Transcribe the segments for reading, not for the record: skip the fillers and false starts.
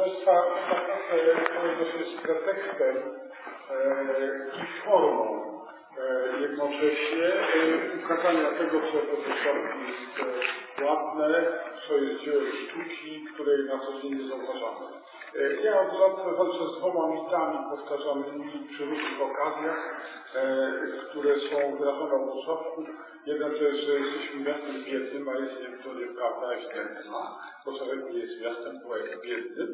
Państwa, to jest pretekstem i formą jednocześnie ukazania tego, co jest ładne, co jest dziełem sztuki, której na co dzień nie zauważamy. Ja od lat walczę z dwoma mitami powtarzanymi przy różnych okazjach, które są wyrażone w Wrocławku. Jeden to jest, że jesteśmy miastem biednym, a jest nieprawda, ewidentna. Wrocławek nie jest miastem biednym.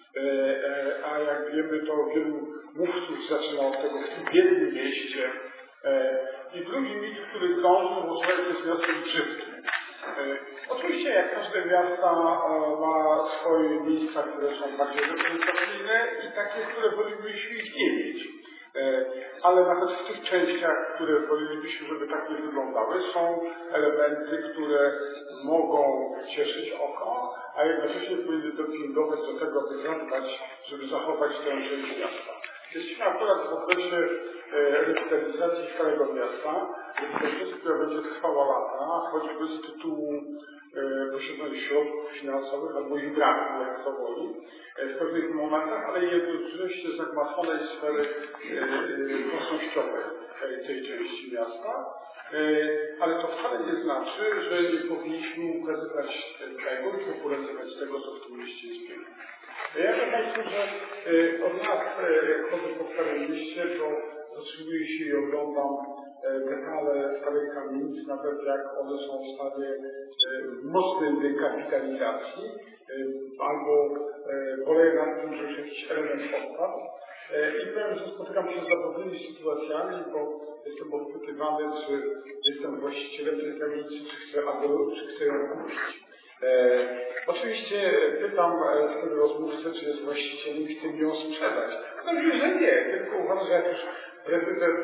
A jak wiemy, to wielu mówców zaczyna od tego w tym biednym mieście. I drugi mit, który dąży, Wrocławek jest miastem brzydkim. Oczywiście jak każde miasta ma swoje miejsca, które są bardziej reprezentacyjne i takie, które wolelibyśmy ich nie mieć. Ale nawet w tych częściach, które wolelibyśmy, żeby tak nie wyglądały, są elementy, które mogą cieszyć oko, a jednocześnie powinny dopingować do tego, by zadbać, żeby zachować tę część miasta. Jesteśmy akurat w okresie rewitalizacji Starego Miasta, która będzie trwała lata, choćby z tytułu posiadanych środków finansowych albo ich braku, jak to woli, w pewnych momentach, ale jednocześnie zagmatwanej sfery własnościowej tej części miasta. Ale to wcale nie znaczy, że nie powinniśmy ukazywać tego i popularyzować tego, co w tym mieście jest piękne. Ja wiem Państwu, że od lat, jak chodzę po Starym Mieście, to zatrzymuję się i oglądam detale starej kamienic, nawet jak one są w stanie mocnej dekapitalizacji, albo boleję nad tym, że już jakiś element odpadł. I powiem, że spotykam się z zabawnymi sytuacjami, bo jestem odpytywany, czy jestem właścicielem tej kamienicy, czy chcę ją kupić. Oczywiście pytam wtedy rozmówcę, czy jest właścicielem i chce mi ją sprzedać. No mówię, że nie, tylko uważam, że jak już prezydent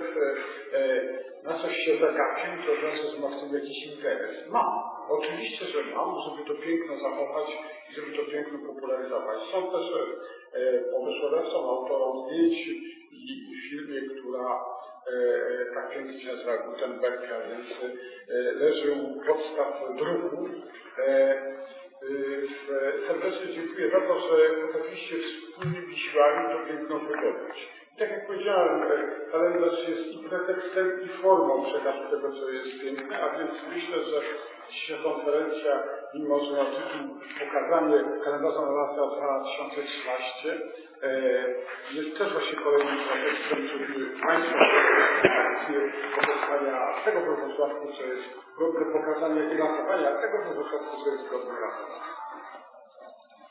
na coś się zagapił, to znaczy, że ma w tym jakiś interes. Mam. Oczywiście, że mam, żeby to piękno zachować i żeby to piękno popularyzować. Są też pomysłodawcą, autorą zdjęć i w filmie, która tak pięknie się nazywa Gutenberg, a więc leży u podstaw druku. Serdecznie dziękuję za to, że potrafiliście wspólnymi siłami to piękno wydobyć. Tak jak powiedziałem, kalendarz jest i pretekstem, i formą przekazu tego, co jest piękne, a więc myślę, że dzisiejsza konferencja, mimo że ma tytuł Pokazanie kalendarza na lata 2013, jest też właśnie kolejnym pretekstem, żeby Państwo pokazania tego we Wrocławku, co jest godne pokazania i ratowania, tego we Wrocławku, co jest godne ratowania.